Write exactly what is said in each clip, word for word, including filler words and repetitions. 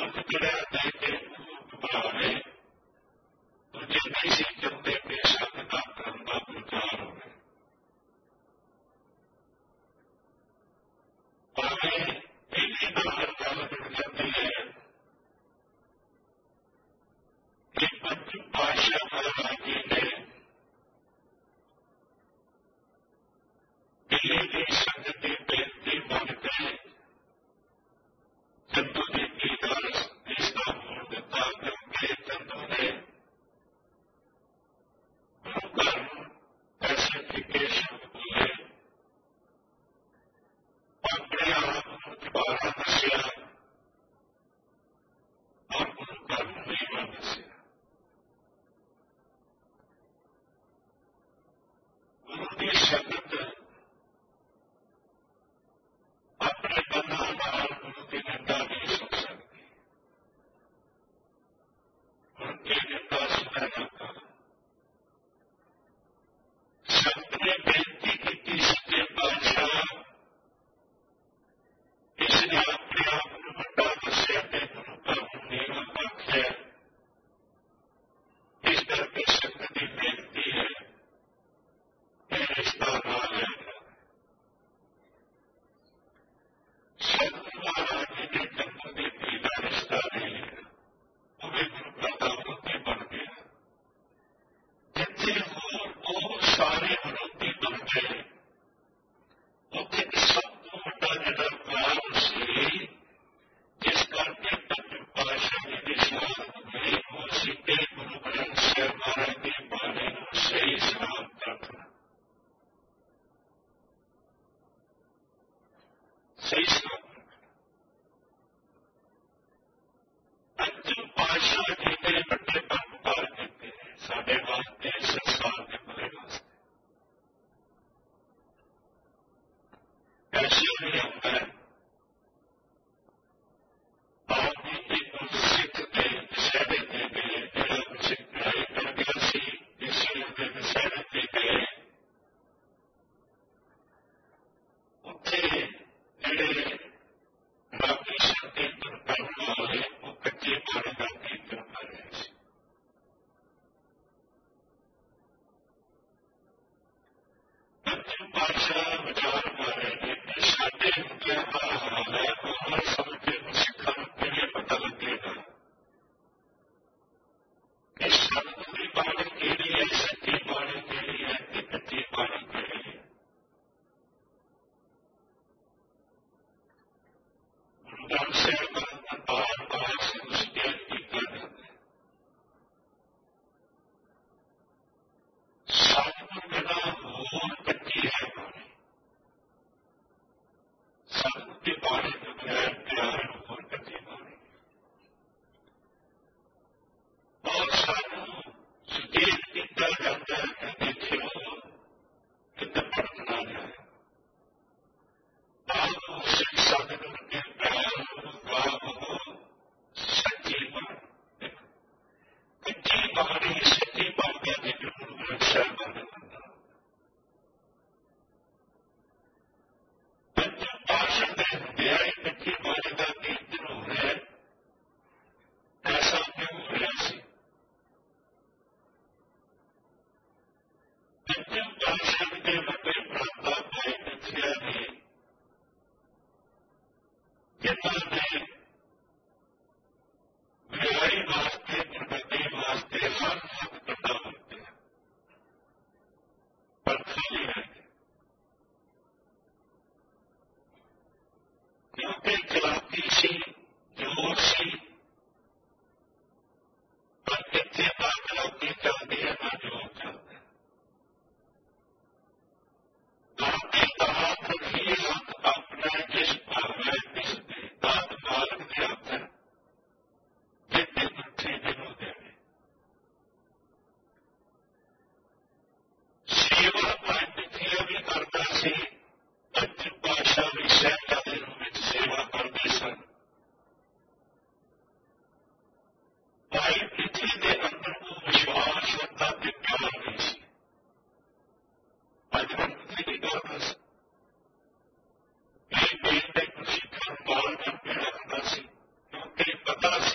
ਪਤਾ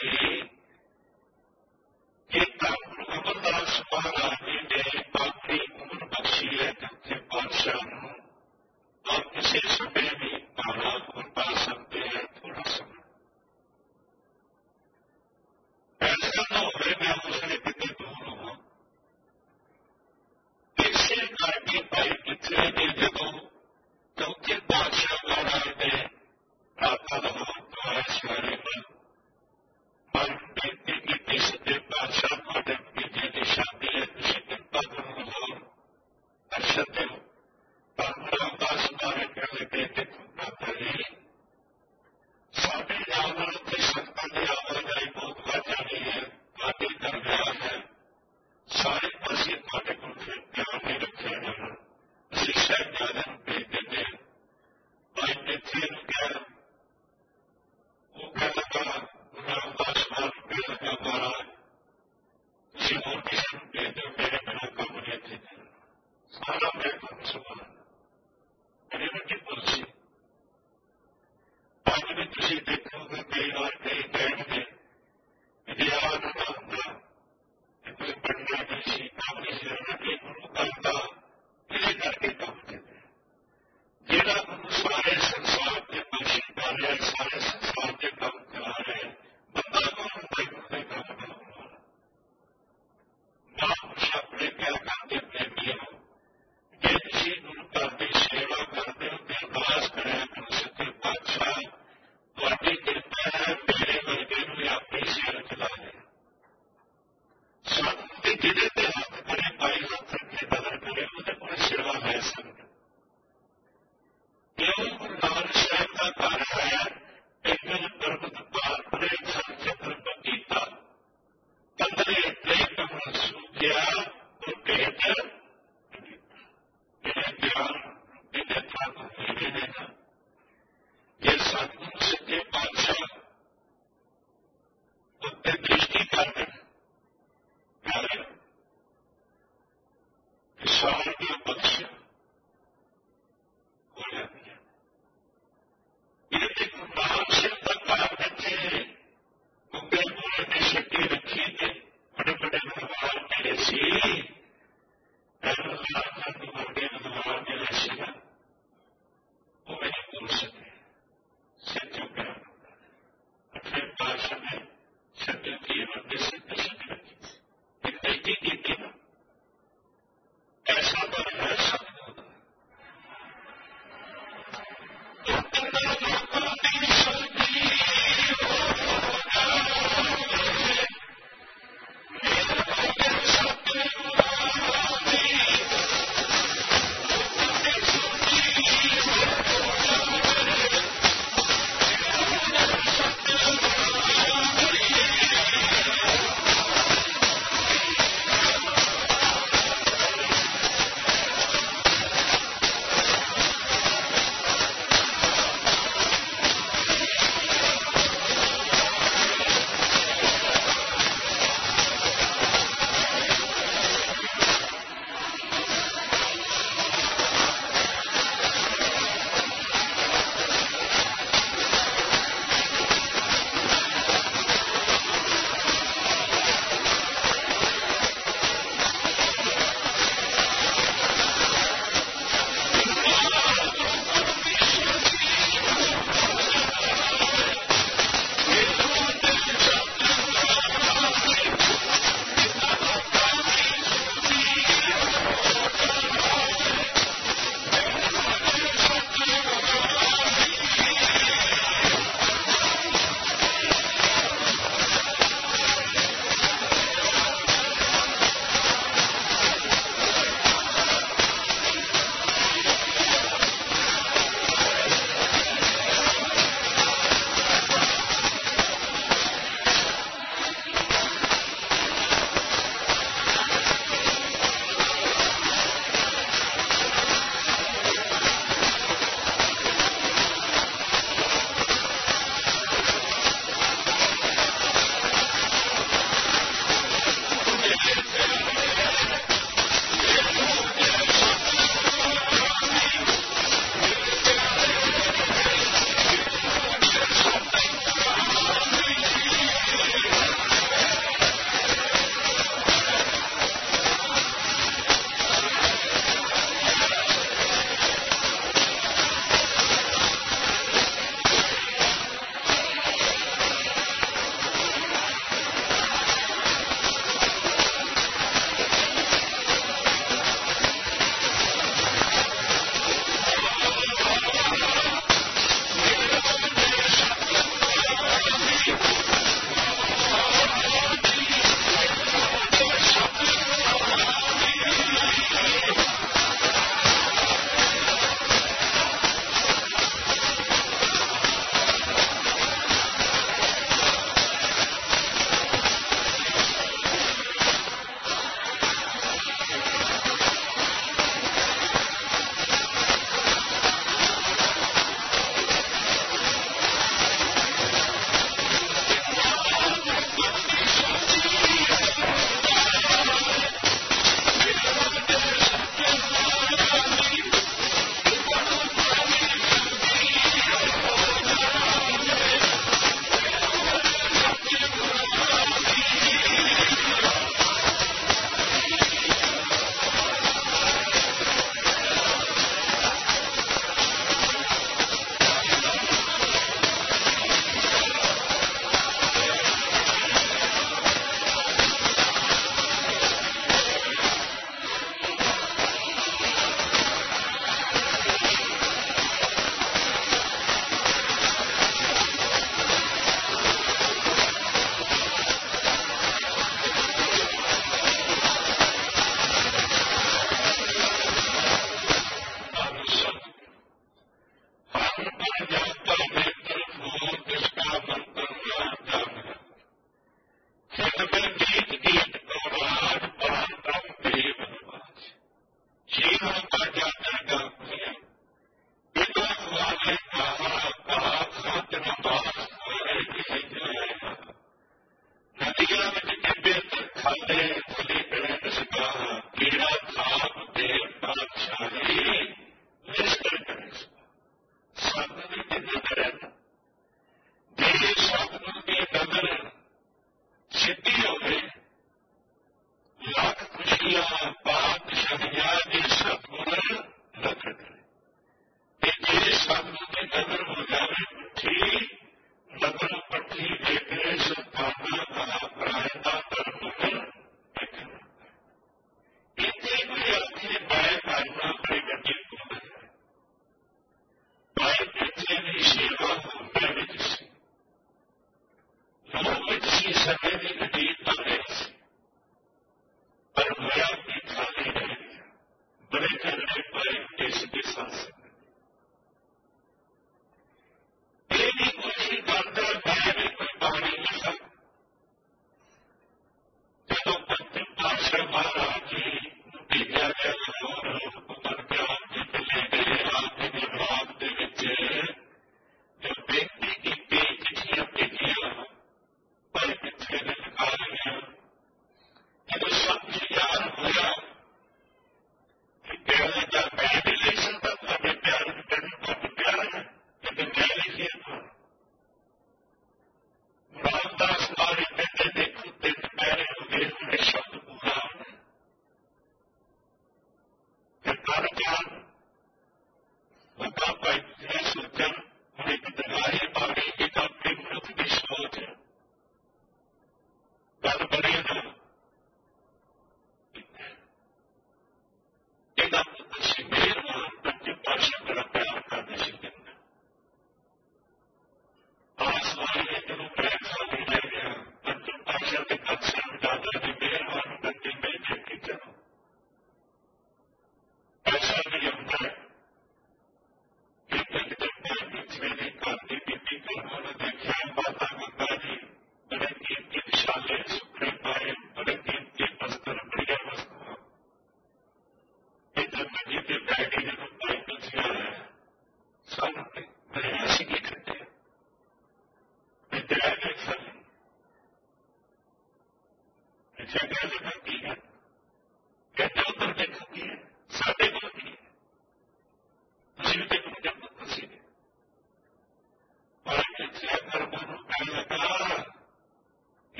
ਉਹ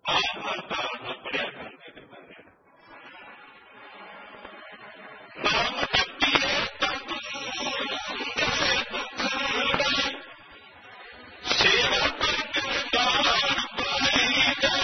ਆਪ ਅਵਤਾਰ ਨਾ ਪੜਿਆ ਕਰਦੇ ਕਿਰਪਾ ਨਾਲ ਨਾਮ ਜਪੀਏ ਤਨ ਸੇਵਾ ਕਰਕੇ ਦਾਨ ਪਾਈਦਾ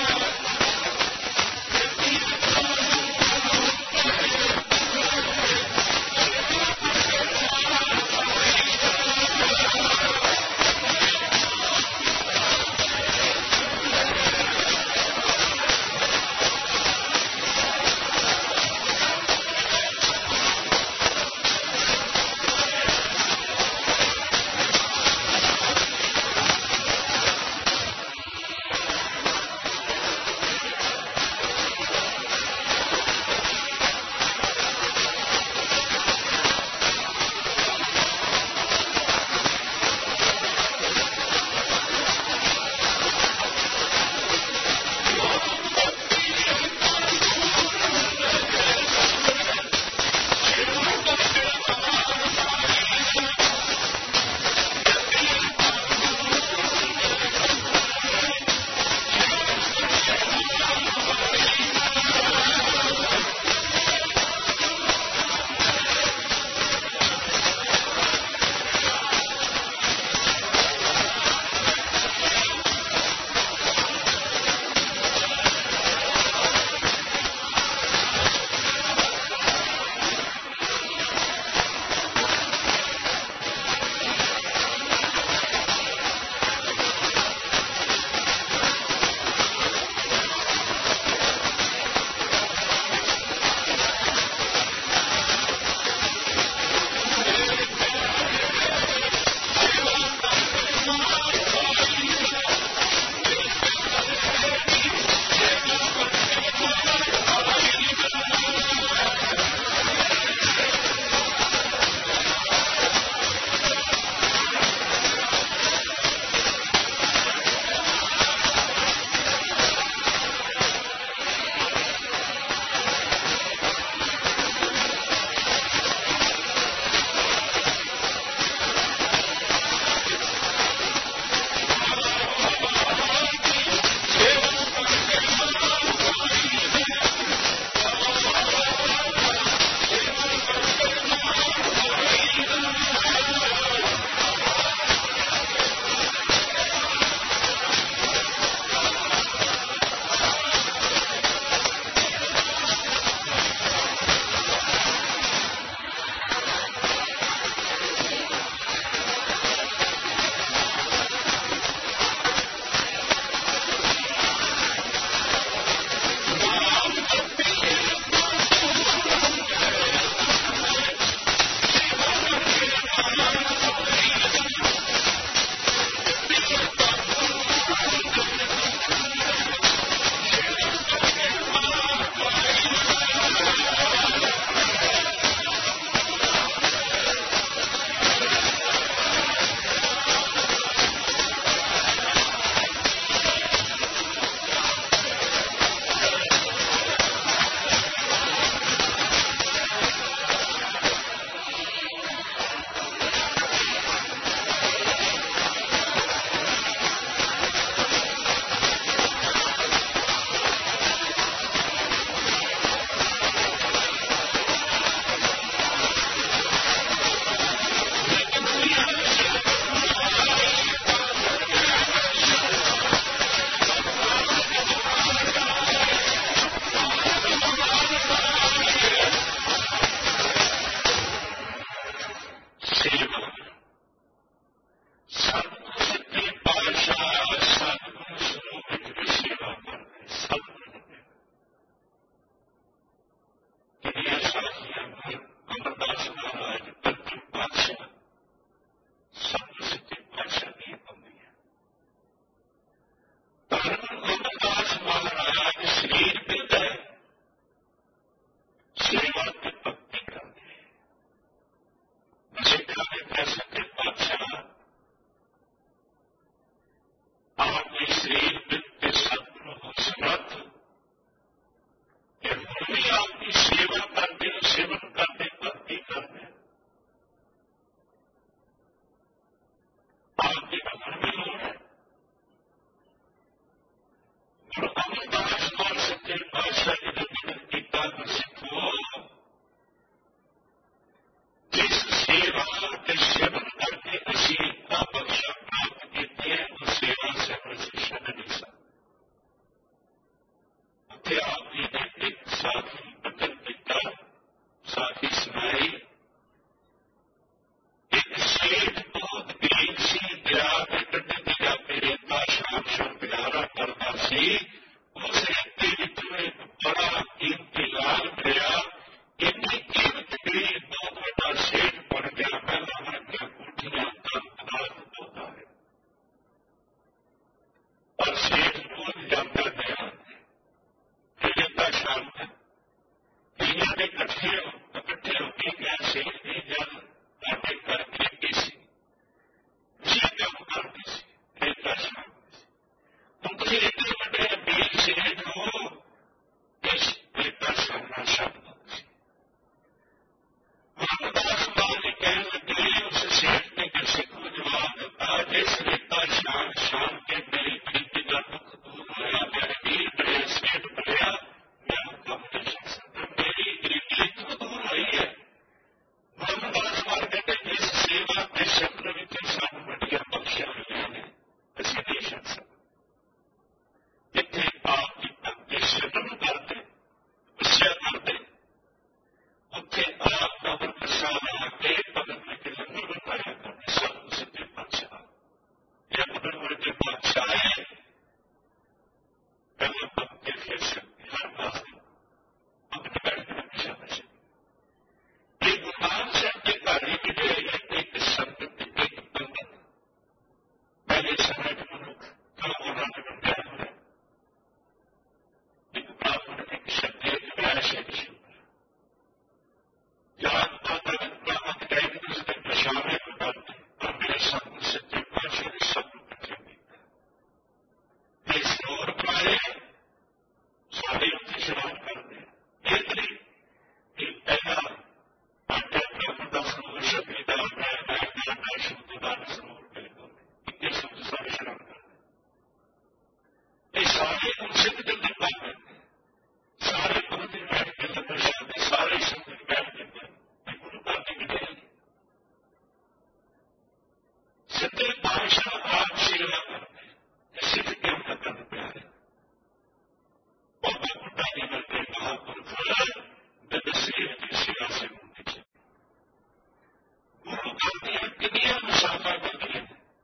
ਹੁਣ ਅਮਰਦਾਸ ਨਾਲ ਸੱਚੇ ਪਾਤਸ਼ਾਹ ਜੀ ਨੇ ਜ਼ਿਕਰ ਕੀਤਾ ਕਿ ਸਿੱਖੋ ਜਿਸ ਸੇਵਾ ਤੇ ਸ਼ਬਦ ਕਰਕੇ ਅਸੀਂ ਆ ਬਖਸ਼ਾ ਪ੍ਰਾਪਤ ਕੀਤੀ ਹੈ ਉਹ ਸੇਵਾ ਸਿਮਰਨ ਅਸੀਂ ਛੱਡ ਨਹੀਂ ਸਕਦੇ। ਉੱਥੇ ਆਪ ਜੀ ਨੇ ਇੱਕ ਸਾਖੀ ਬਚਨ ਕੀਤਾ, ਸਾਖੀ ਸੁਣਾਈ। ਇੱਕ ਸੇਠ ਬਹੁਤ ਗਰੀਬ ਸੀ, ਦਰਿਆ ਦੇ ਕੰਢੇ ਤੇ ਜਾ ਕੇ ਰੇਤਾ ਸ਼ਾਮ ਸ਼ਾਮ ਗੁਜ਼ਾਰਾ ਕਰਦਾ ਸੀ। ਉਸ ਰੇਤੇ ਵਿੱਚੋਂ ਇੱਕ ਬੜਾ ਕੀਮਤੀ ਲਾਲ ਮਿਲਿਆ। ਇੰਨੀ ਕੀਮਤ ਗਈ, ਬਹੁਤ ਵੱਡਾ ਸੇਠ ਬਣ ਗਿਆ, ਪਹਿਲਾਂ ਵਰਗੀਆਂ ਕੋਠੀਆਂ ਤਨਾਤ ਪਾਉਂਦਾ ਹੈ। ਪਰ ਸੇਠ ਕੋਲ ਜਾਂਦਾ ਗਿਆ ਰੇਤਾ ਸ਼ਾਮ ਤੱਕ ਕਈਆਂ ਦੇ ਇਕੱਠੇ ਇਕੱਠੇ ਹੋ ਕੇ ਗਿਆ ਸੇਠ ਦੀ ਜਦ ਤੁਹਾਡੇ ਘਰ ਖੇਤੀ ਸੀ, ਤੁਸੀਂ ਕੰਮ ਕਰਦੇ ਸੀ, ਰੇਤਾ ਸ਼ਾਮ ਸੀ। ਹੁਣ ਤੁਸੀਂ ਇੱਥੇ ਵੱਡੇ ਅਮੀਰ ਸੇਠ ਹੋ, ਇਸ ਰੇਤਾ ਸ਼ਾਮ ਸ਼ਬਦ ਸੀ। ਰਾਮਦਾਸ ਬਾਬਾ ਜੀ ਕਹਿਣ ਲੱਗੇ, ਉਸ ਸੇਠ ਨੇ ਕਿ ਸਿੱਖੋ ਜਵਾਬ ਦਿੱਤਾ, ਜਿਸ ਰੇਤਾ ਸ਼ਾਮ ਸ਼ਾਮ ਕੇ ਮੇਰੀ ਗਰੀਬੀ ਦਾ ਦੁੱਖ ਦੂਰ ਹੋਇਆ, ਮੇਰੇ ਵੀਰ ਬੜੇ ਸੇਠ ਬਣਿਆ, ਮੈਨੂੰ ਕੰਮ ਨਹੀਂ ਛੱਡ ਸਕਦਾ, ਮੇਰੀ ਗਰੀਬੀ ਇੱਥੋਂ ਦੂਰ ਹੋਈ ਹੈ। ਰਾਮਦਾਸ ਬਾਬਾ ਕਹਿੰਦੇ ਜਿਸ ਸੇਵਾ ਦੇ ਸ਼ਬਦ ਵਿੱਚ ਸਾਨੂੰ ਵੱਡੀਆਂ ਬਖਸ਼ਿਆ ਹੋਈਆਂ ਨੇ, ਅਸੀਂ ਨਹੀਂ ਛੱਡ ਸਕਦੇ। ਇੱਥੇ ਆਪ ਦੀ ਭਗਤੀ ਸ਼ਬਦ ਨੂੰ ਕਰਦੇ, ਉਸਿਆ ਕਰਦੇ, ਉੱਥੇ ਆਪ ਦਾ ਪ੍ਰਸਾਦ ਆ ਕੇ ਭਗਤ ਵਿੱਚ ਲੰਗਰ ਵਰਤਾਇਆ ਕਰਦੇ। ਸਭ ਸੱਚੇ ਪਾਤਸ਼ਾਹ ਇਹ ਭਗਤ ਵਰਗੇ ਪਾਤਸ਼ਾਹ ਹੈ, ਪਹਿਲਾਂ ਭਗਤ ਫਿਰ ਸਕਦੇ ਹਰ ਵਾਸਤੇ ਭਗਤ ਬੈਠ ਕੇ ਹਮੇਸ਼ਾ ਬਚੇ। ਇਹ ਗੁਰਨਾਮ ਸਾਹਿਬ ਦੇ ਘਰ ਇੱਕ ਜਿਹੜੇ ਇੱਕ ਸੰਗਤ ਇੱਕ ਪੰਡਤ ਪਹਿਲੇ ਸਮੇਂ ਦੇ ਮਨੁੱਖ ਤਾਂ ਉਹਨਾਂ ਨੇ ਵੰਡਿਆ ਹੋਇਆ ਇੱਕ ਬ੍ਰਾਹਮਣ ਇੱਕ ਸ਼ਬਦ ਇੱਕ ਵੈਸ਼ ਇੱਕ ਸ਼ੂਦਰ ਯਾਦ ਆਤਾ ਪ੍ਰਾਪਤ ਕਰੇ ਕਿ ਉਸ ਦੇ ਪਛਾਣੇ ਨੂੰ ਕਰਦੇ ਪਰ ਮੇਰੇ ਸਭ ਨੂੰ ਸੱਚੇ ਪਾਤਸ਼ਾਹ ਨੇ ਸਭ ਨੂੰ ਇਕੱਠੇ ਕੀਤਾ। ਇਹ ਸਰੋਵਰ ਬਣਾਏ ਸਾਰੇ ਉੱਥੇ ਇਸ਼ਨਾਨ ਕਰਦੇ ਇਹ ਤਰੀ ਕਿ ਪਹਿਲਾ ਆਟਾ ਬ੍ਰਾਹਮਣ ਦਾ ਸਰੋਵਰ ਸ਼ਬਦੀ ਦਾ ਮੈਂ ਮੈਂ ਮੈਂ ਸ਼ੂਦਰ ਦਾ ਸਰੋਵਰ ਬਿਲਕੁਲ ਇੱਕੇ ਸ਼ਬਦ ਸਾਰੇ ਇਸ਼ਨਾਨ ਕਰਦੇ। ਇਹ ਸਾਰੇ ਹੁਣ ਸਿੱਧ ਜਲਦੀ ਪਾਉਂਦੇ ਸਾਰੇ ਭਗਤ ਜੀ ਬੈਠ ਕੇ ਲੰਗਰ ਛਕਦੇ, ਸਾਰੇ ਸੰਗਤ ਬੈਠ ਕੇ ਗੁਰੂ ਘਰ ਦੀ ਮਿਠਾਈ ਸੱਚੇ ਪਾਤਸ਼ਾਹ ਆਪ ਸੇਵਾ ਕਰਦੇ, ਸਿੱਧ ਕਿਉਂ ਕਰਨ ਪਿਆਰੇ ਬਾਬਾ ਬੁੱਢਾ ਜੀ ਵਰਗੇ ਮਹਾਂਪੁਰਖ ਬਦਸੇਰ ਦੀ ਸੇਵਾ ਸੇ ਹੁੰਦੀ ਹੈ। ਗੁਰੂ ਘਰ ਦੀਆਂ ਕਿੰਨੀਆਂ ਮਿਸਾਲਾਂ ਬਣਦੀਆਂ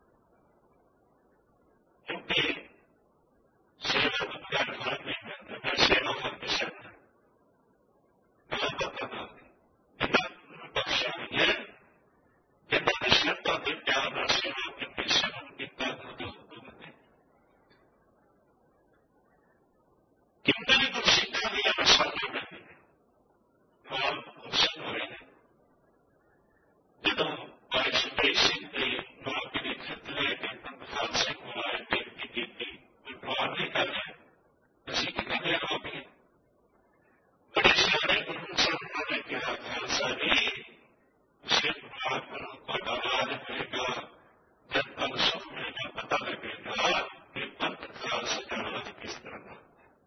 ਕਿਉਂਕਿ ਸੇਵਾ ਤੋਂ ਬਗੈਰ ਫਰਕ ਨਹੀਂ ਪੈਂਦਾ। ਮੈਂ ਸੇਵਾ ਕਰਕੇ ਸਕਦਾ ਮੈਂ ਪਤਾ ਨਾ ਜਿੰਨਾ ਬਖਸ਼ਿਆ ਹੋਈ ਹੈ, ਜਿੰਨਾ ਦੀ ਸ਼ਰਧਾ ਤੇ ਪਿਆਰ ਨਾਲ ਸੇਵਾ ਕੀਤੀ, ਸੇਵਾ ਕੀਤਾ ਗੁਰੂ ਹੁਕਮ ਨੇ ਕਿੰਨੇ ਵੀ ਗੁਰਸਿੱਖਾਂ ਦੀਆਂ ਮਿਸਾਲਾਂ ਬਣਦੀਆਂ ਨਾਲ ਗੁਰਸਿੱਖ ਹੋਏ ਨੇ। ਜਦੋਂ ਭਾਈ ਸੁਖਦੇਵ ਸਿੰਘ ਦੇ ਨਵਾਬੀ ਦੇ ਖਤ ਲੈ ਕੇ ਬਖਾਲ ਸਿੰਘ ਕੋਲ ਆਏ ਬੇਨਤੀ ਕੀਤੀ, ਗੁਰਦੁਆਰਾ ਨਹੀਂ ਕਰ ਰਹੇ, ਅਸੀਂ ਕਿੰਨੇ ਦੇ ਨਵਾਬੀ ਬੜੇ ਸਿਆਣੇ ਗੁਰੂ ਸਾਹਿਬ ਨੇ ਕਿਹਾ ਖਾਲਸਾ ਜੀ ਉਸੇ ਦੁਆ ਕਰੋ ਤੁਹਾਡਾ ਰਾਜ ਹੋਏਗਾ, ਜਦ ਤੱਕ ਸੁਖ ਮਿਲੇਗਾ ਪਤਾ ਲੱਗੇਗਾ ਕਿ ਪੰਥ ਖਾਲਸਾ ਦਾ ਰਾਜ ਕਿਸ ਤਰ੍ਹਾਂ ਦਾ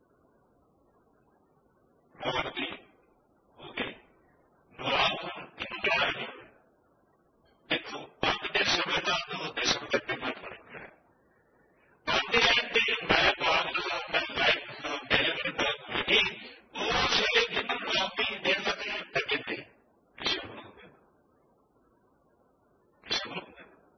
ਨਵਾਬੀ ਹੋ ਗਏ। ਨਵਾਬ ਕਿਉਂ ਬਣਾਏ ਦੇਖੋ ਪੰਜ ਦੇ ਸਮੇਂ ਦਾ ਦੋ ਦੇ ਸਮੇਂ ਤੱਕ ਕਿੰਨਾ ਫਰਕ ਹੈ। ਪੰਜ ਰਹਿੰਦੇ ਮੈਂ ਬਾਦਲ ਮੈਂ ਲਾਇਕ ਹਾਂ ਮੇਰੇ ਮੇਰੇ ਬਾਤ ਨਹੀਂ ਉਹ ਸੇ ਜਿੰਨਾ ਨਵਾਬੀ ਦੇ ਸਕਦੇ ਤੇ ਕਿਤੇ ਕਿਸੇ ਨੂੰ ਕਿਸੇ ਨੂੰ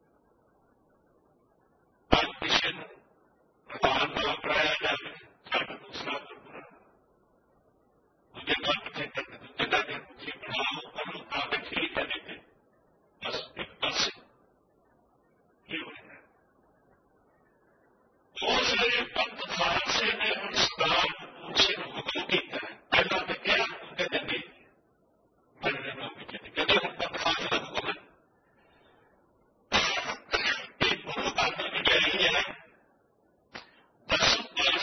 ਪੰਜ ਕਿਸੇ ਨੂੰ ਭਗਵਾਨ ਦਾ ਪ੍ਰਾਇਆ ਜਾਵੇ ਸਾਡਾ ਦੂਸਰਾ ਗੁਰਪੁਰਬ ਉਹਦੇ ਬਾਅਦ ਕਿਤੇ ਤੱਕ ਦੂਜੇ ਦਾ ਦਿਨ ਤੁਸੀਂ ਬਣਾਓ ਉਹਨੂੰ ਆ ਕੇ ਠੀਕ ਹੈ ਦਿੱਤੇ ਬਸ ਇੱਕ ਪਾਸੇ ਕੀ ਹੋਇਆ ਉਸ ਵੇਲੇ ਪੰਥ ਖਾਲਸੇ ਨੇ ਹੁਣ ਸਰਦਾਰ ਉਸੇ ਨੂੰ ਹੁਕਮ ਕੀਤਾ। ਪਹਿਲਾਂ ਤਾਂ ਕਿਹਾ ਕਹਿੰਦੇ ਨਹੀਂ ਬੜਨੇ ਨੂੰ ਕਹਿੰਦੇ ਹੁਣ ਪੰਥ ਖਾਲਸੇ ਦਾ ਹੁਕਮ ਹੈ ਇਹ ਗੁਰੂ ਘਰ ਦੀ ਮਿਠਾਈ ਹੈ। ਦਸ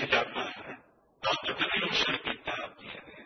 ਜਾਂਦਾ ਹੈ। ਤਤ ਕਦੀ ਰੋਸ਼ਨ ਕੀਤਾ ਆਪਣੀ ਨੇ।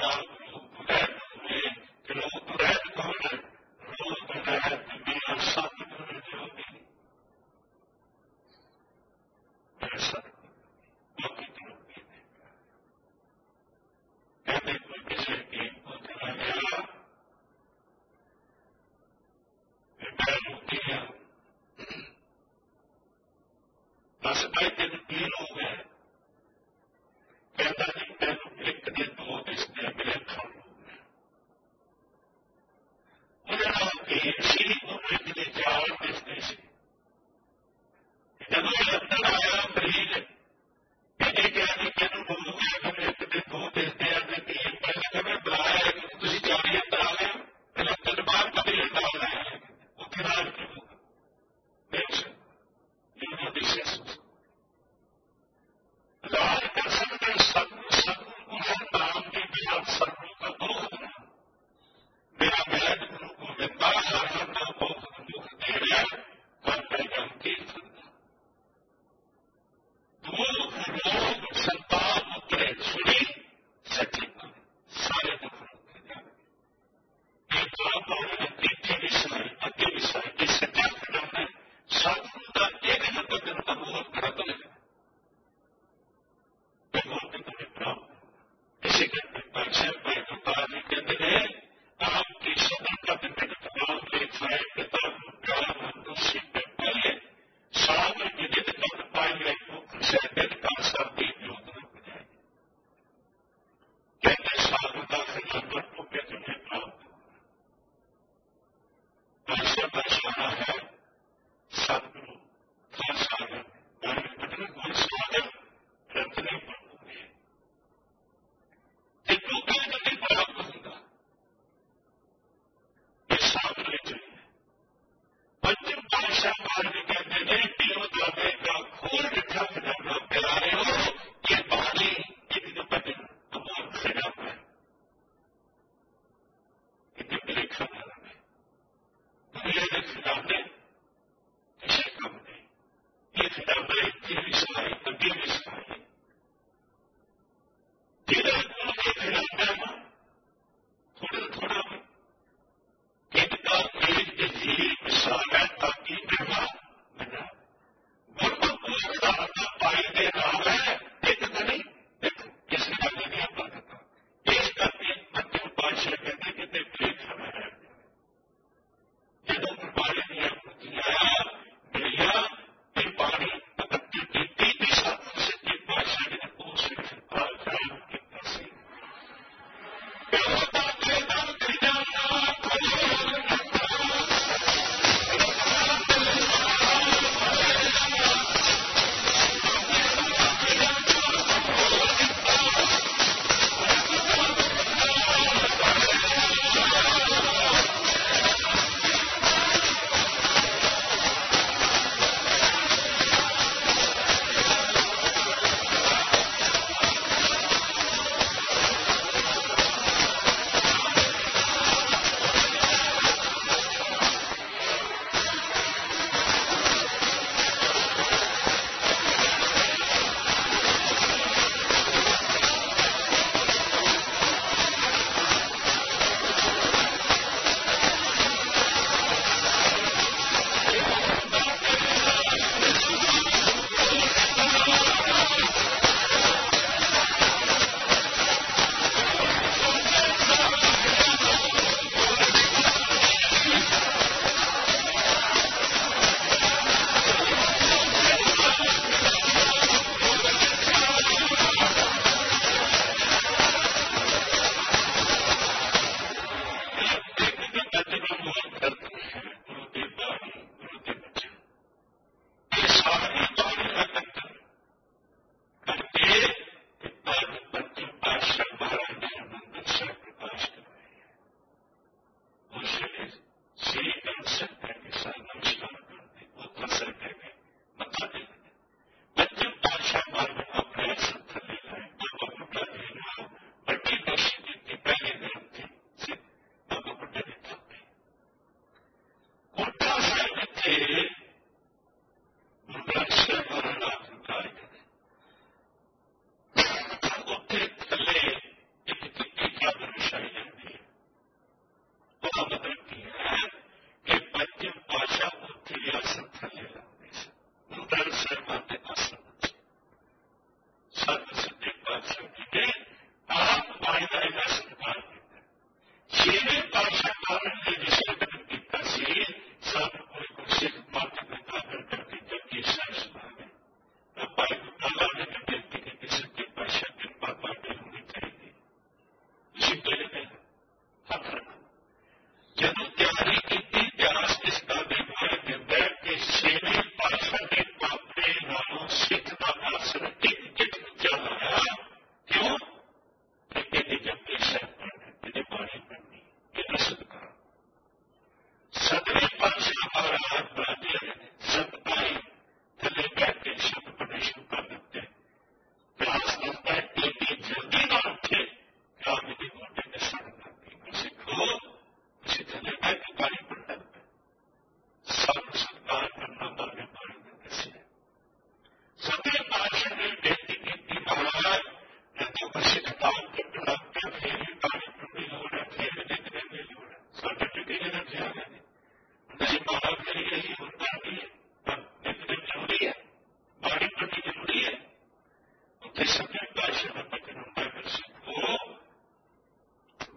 ਰੂਪ ਰਹਿਤ ਹੋਏ ਕਿ ਰੂਪ ਰਹਿਤ ਕੌਣ ਹੈ? ਰੂਪ ਰਹਿਤ ਬਿਨਾ ਸਤਿਗੁਰ ਜੋਗੀ ਮੇਰੇ ਸਤਿਗੁਰ ਬਾਕੀ ਜੋਗੀ ਨੇ ਕਹਿੰਦੇ ਕੋਈ ਕਿਸੇ ਕੀ ਪੁੱਛਣਾ ਗਿਆ ਮੈਂ ਰੋਟੀ ਹਾਂ ਬਸ ਮੈਂ ਤੈਨੂੰ ਕੀ ਹੋ ਗਿਆ ਕਹਿੰਦਾ ਜੀ ਮੈਨੂੰ ਇੱਕ ਦੇ ਦੋ ਦਿਸਦੇ ਮੇਰੇ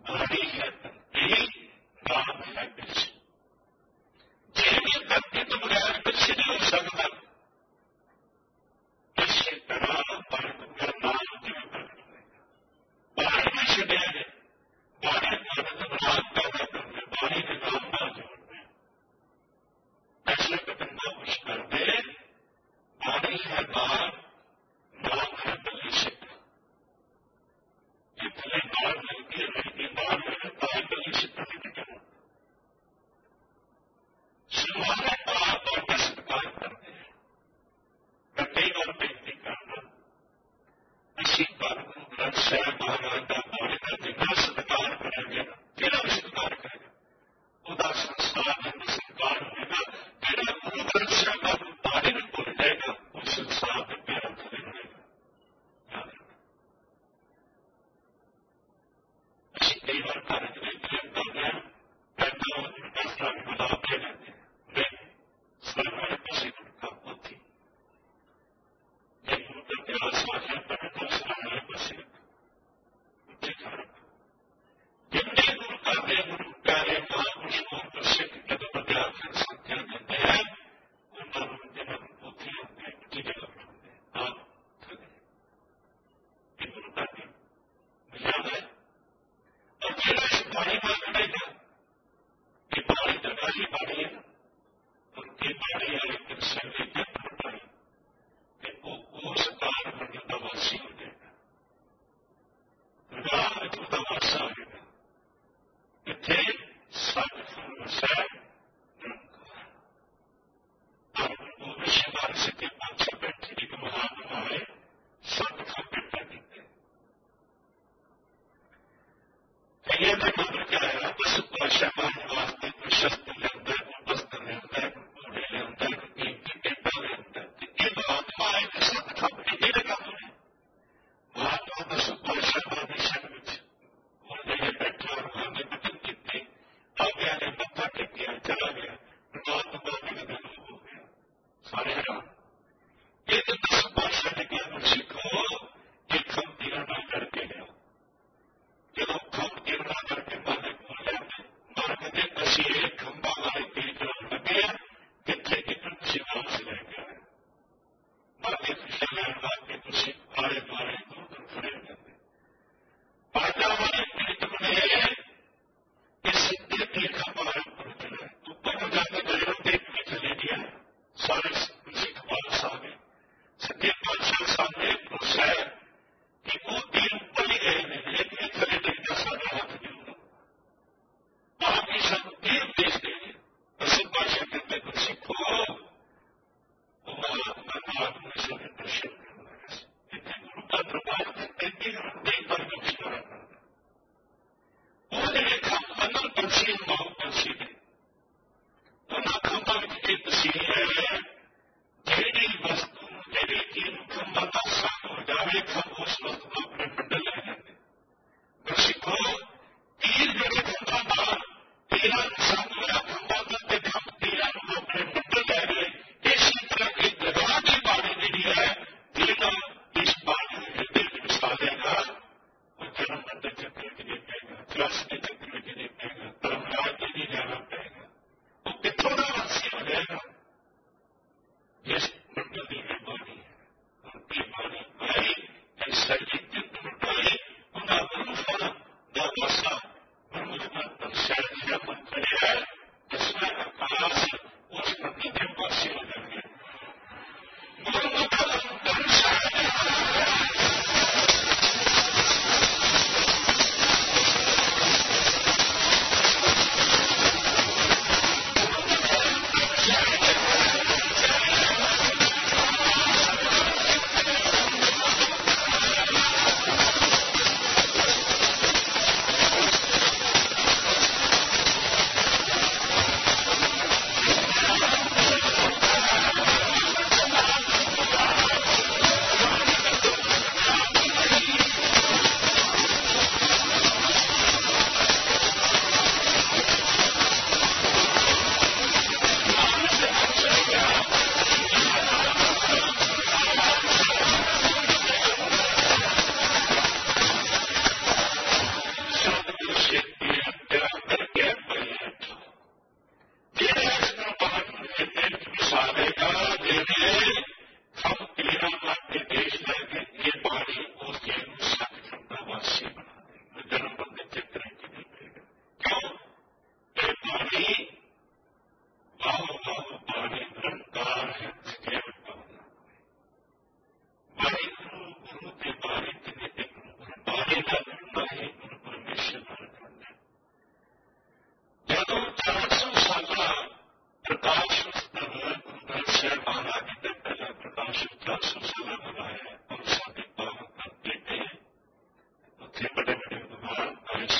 बाड़ी है धरती, नाम है वृक्ष। जीवन धरती तो बगैर वृक्ष नहीं हो सकता। इसी तरह वर्ग का नाम जीवन बाड़ी में छड़े है, बाड़ी मदद रात पैदा करने, बाड़ी के नाम ना जोड़ने, ऐसे कदम कुछ कर दे। बाड़ी है बार, नाम है बलि सिद्ध। जितने बार मिलती है लड़की बार में रहता है, बलि सिद्ध नहीं करना। सुहाने पाप और का सत्कार करते हैं। मैं कई बार बेनती करना, इसी पर ग्रंथ साहब महाराज का बाड़ी का जितना सत्कार करेंगे, तेरा भी सत्कार करेगा, उदा संस्कार में सत्कार होगा। तेरा गुरु ग्रंथ साहब का बाड़ी में बोल जाएगा, उस संसार में मेरा थले रहेगा। याद रखना। ऐसी कई बार कार्य करते हैं, कहता हूँ फैसला भी बता दे जाते हैं। नहीं, सरकार किसी का होती जब उनका प्रयास आ जाए पर तो सामने बसे देखा रखो। जिनके गुरु का दे गुरु प्यारे महापुरुष को प्रसिद्ध जब प्रत्याग संख्या देते हैं, उन्होंने जन्म होती होंगे उनकी जगह होंगे आप थले ये गुरु का दे याद है। और मेरा इस बाड़ी में करेगा, ये बाड़ी जगह ही बाड़ी है, उनकी बाड़ी है लेकिन संगीत के बाड़ी वो वो सकार मर्यादावासी हो जाएगा, राम मर्यादावासा हो जाएगा। इतने सत फुलसा निरंकार और वो विषयवार से के पांच बैठे एक महात्मा है, सत का बेटा देते ये मतलब क्या है। बस भाषा वास्ते कोई शस्त्र लेता है, कोई वस्त्र लेता है, कोई घोड़े लेता है, कोई कीमती बेटा लेता है। ये महात्मा है कि सत का बेटे का है। महात्मा बस भाषा वादेशन में घोड़े बैठा और वहां ने बदल कितने आगे आगे मत्था टेक गया, चला गया, महात्मा भी बदल हो गया, सारे राम। ये तो दस भाषा के ज्ञान सीखो, एक हम तीरना करके गया। जब हम गिरना करके माने बोल जाते मार के देख बसी एक खंबा हमारे पेट लगे कितने कितने शिवान से रह गया है मारे खुशहाल बात के खुशी आड़े द्वारे दूर दूर खड़े करते पाटा हमारे पेट में इस सिद्धि के खंबा ऊपर चला ऊपर को जाकर गरीबों पेट में चले दिया सारे सिख बादशाह में सत्य बादशाह सामने पुरुष है कि वो तीन ऊपर ही गए नहीं लेकिन खड़े देखना सारा हाथ जोड़ो आप ही सब तीन देश गए प्रसिद्ध भाषा करते कुछ सीखो वो महात्मा महात्मा से दर्शन करना इतने गुरु का प्रभाव करते देख पर भी विस्तार करना वो देखा अनल पंछी माओ पंछी ने उन्हें खंबा की तस्वीर है जेडी वस्तु जेडी तीन खंबा का साथ हो जावे खंब उस वस्तु को अपने मंडल ले जाते दर्शको तीर जड़े खंबा था तेरा नुकसान मेरा खंबा करते खंब तेरा अपने मंडल ले गए। इसी तरह की जगह की बाड़ी जी है तेरा इस बाड़ी में हृदय में घुसा देगा और जन्म मंडल चक्र के लिए पाएगा, त्रासदी चक्र के लिए पाएगा, परम्परा के लिए जाना पाएगा, वो कितों का वंशी हो जाएगा। जिस मंडल की बाड़ी है उनकी बाड़ी आई ऐसा जिद्द उठाई उनका गुरुफल न बसा ब्रह्म शायद मन करे है जिसमें आकाश उस प्रति वासी हो जाएंगे।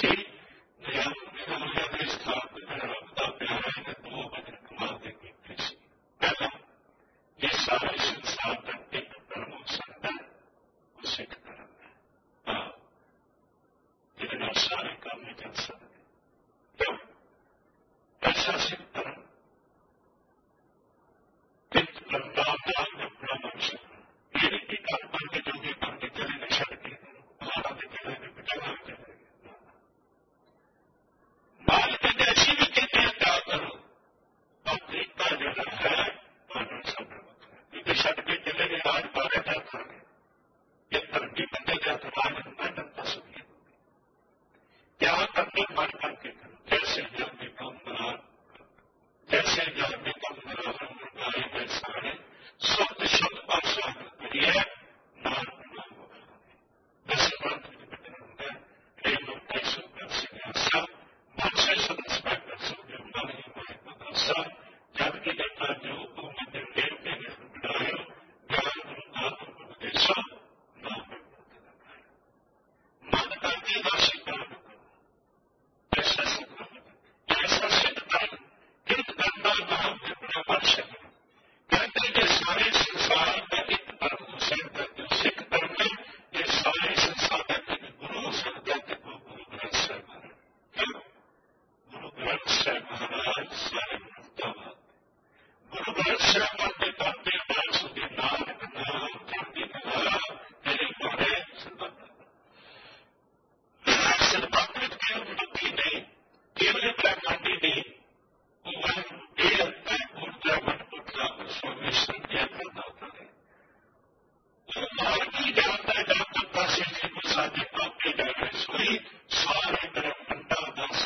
ਸੀ ਨਿਰੰਕਾਰ ਦੇ ਸਥਾਪਿਤ ਰੱਬ ਦਾ ਪਿਆਰਾ ਨੇ ਦੋ ਵਚਨ ਕਮਾਲ ਦੇ ਕੀਤੇ ਸੀ। ਪਹਿਲਾਂ ਇਹ ਸਾਰੇ ਸੰਸਾਰ ਦਾ ਇੱਕ ਧਰਮ ਹੋ ਸਕਦਾ ਉਹ ਸਿੱਖ ਧਰਮ ਹੈ। ਹਾਂ, ਜਿਹਦੇ ਨਾਲ ਸਾਰੇ ਕੰਮ ਨਹੀਂ ਚੱਲ ਸਕਦੇ। ਕਿਉਂ? ਐਸਾ ਸਿੱਖ ਧਰਮ ਇੱਕ ਲੰਬਾ ਨਾਮ ਆਪਣਾ ਬਣ ਸਕਦਾ। ਇਹ ਇੱਕ ਗੱਲ ਬਣ ਕੇ ਜੋਗੇ ਬਣ ਕੇ ਚਲੇ ਨੇ ਛੱਡ ਕੇ ਮਾਰਾ ਦੇ ਚਲੇ ਨੇ ਬਚਾਵਾ ਚਲੇ ਗਏ। ਮਾਲਕ ਜੈਸੀ ਵੀ ਕਹਿੰਦੇ ਆ ਕਿਆ ਕਰੋ, ਪਰ ਤਰੀਕਾ ਜਿਹੜਾ ਹੈ ਤੁਹਾਨੂੰ ਸਾਡਾ ਵੱਖਰਾ। ਕਿਉਂਕਿ ਛੱਡ ਕੇ ਚਲੇ ਗਏ ਰਾਜ ਬਾਰੇ ਕਿਆ ਕਰਾਂਗੇ। ਇਹ ਧਰਮੀ ਬੰਦੇ ਦਾ ਦਰਬਾਰ ਮੰਡਨ ਤਸਵੀਰ ਕਿਆ ਕਰਨਾ ਮਨ ਕਰਕੇ ਕਰੋ। ਜੈਸੇ ਜਲ ਦੇ ਕੰਮ ਬਣਾ ਜੈਸੇ ਜਲ ਦੇ ਕੰਮ ਬਣਾ ਮੁਰਗਾਏ ਗਏ ਸਾਰੇ ਸੁਧ ਸ਼ੁੱਧ ਭਾਸ਼ਾ ਕਰੀਏ ਨਾਮ ਨਾਮ ਬਖਾਵੇ। ਦਸ ਪੰਥ ਦੇ ਬਚਨ ਹੁੰਦਾ ਹੈ ਇਹ ਲੋਕ ਕੈਸੋ ਕਰ ਸਿਆਸਾ ਮਨ ਸੇ ਸਦਸ ਪੈ ਕਰ ਸਕਦੇ ਮਨ ਹੀ ਮਾਏ ਬਦਸਾ ਜਦ ਕਿ ਜਤਾ ਜੋ ਉਹ ਮੰਦਰ ਦੇਵ ਕੇ ਬਣਾਇਓ ਗਿਆਨ ਗੁਰੂ ਆਤਮ ਉਪਦੇਸ਼ਾ ਨਾਮ ਮਨ ਕਰਕੇ ਵਾਸ਼ੀ ਕਰ ਐਸਾ ਸਿੱਖ ਐਸਾ ਸਿੱਖ ਧਰਮ ਕਿਰਤ ਕਰਦਾ ਨਾਮ ਜਪਣਾ ਬਣ ਸਕੇ। ਕਹਿੰਦੇ ਜੇ ਸਾਰੇ ਸੰਸਾਰ ਦਾ ਇੱਕ ਧਰਮ ਹੋ ਸਕਦਾ ਜੋ ਸਿੱਖ ਧਰਮ ਹੈ, ਇਹ ਸਾਰੇ ਸੰਸਾਰ ਦਾ ਇੱਕ ਗੁਰੂ ਹੋ ਸਕਦਾ ਤੇ ਉਹ ਗੁਰੂ ਗ੍ਰੰਥ ਸਾਹਿਬ ਹੈ। ਕਿਉਂ? ਗੁਰੂ ਗ੍ਰੰਥ ਸਾਹਿਬ ਮਹਾਰਾਜ ਸਾਰੇ ਮੁਕਤਾਵਾਦ ਗੁਰੂ ਗ੍ਰੰਥ ਸਾਹਿਬ ਦੇ ਦਾਤੇ ਦਾਸ ਦੇ ਨਾਨਕ ਨਾਮ ਚੜ੍ਹਦੀ ਕਲਾ ਤੇਰੇ ਬਾਰੇ ਸਰਬੱਤ ਸਰਬੱਤ ਵਿੱਚ ਕੇਵਲ ਮਨੁੱਖੀ ਨਹੀਂ, ਕੇਵਲ ਬ੍ਰਹਮਾਂਡੀ ਨਹੀਂ, ਉਹ ਮਨ ਇਹ ਹੈ ਊਰਜਾ ਮਨ ਪੁੱਤਰਾ ਪਰਮੇਸ਼ਰ ਦੇ ਪ੍ਰਦਾਤਾ ਹੈ। ਉਹ ਮਾਰਗੀ ਜਾਣਦਾ ਜਾਣਦਾ ਪਾਸੇ ਜੇ ਕੋਈ ਸਾਡੇ ਪਾਪੇ ਜਾਵੇ ਸੋਈ ਸਾਰੇ ਬ੍ਰਹਮੰਡਾਂ ਦਾ